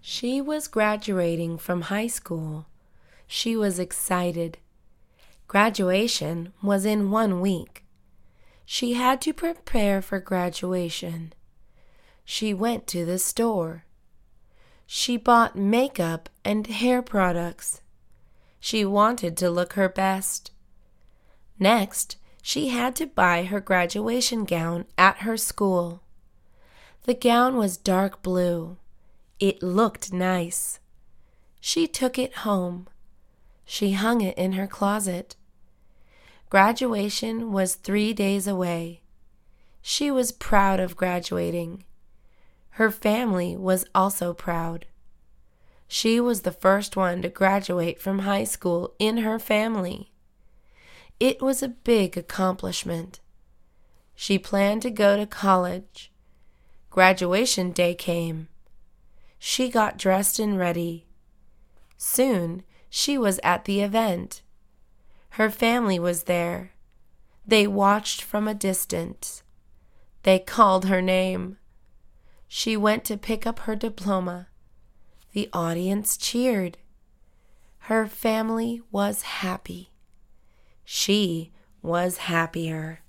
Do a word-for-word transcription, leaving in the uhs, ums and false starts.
She was graduating from high school. She was excited. Graduation was in one week. She had to prepare for graduation. She went to the store. She bought makeup and hair products. She wanted to look her best. Next, she had to buy her graduation gown at her school. The gown was dark blue. It looked nice. She took it home. She hung it in her closet. Graduation was three days away. She was proud of graduating. Her family was also proud. She was the first one to graduate from high school in her family. It was a big accomplishment. She planned to go to college. Graduation day came. She got dressed and ready. Soon, she was at the event. Her family was there. They watched from a distance. They called her name. She went to pick up her diploma. The audience cheered. Her family was happy. She was happier.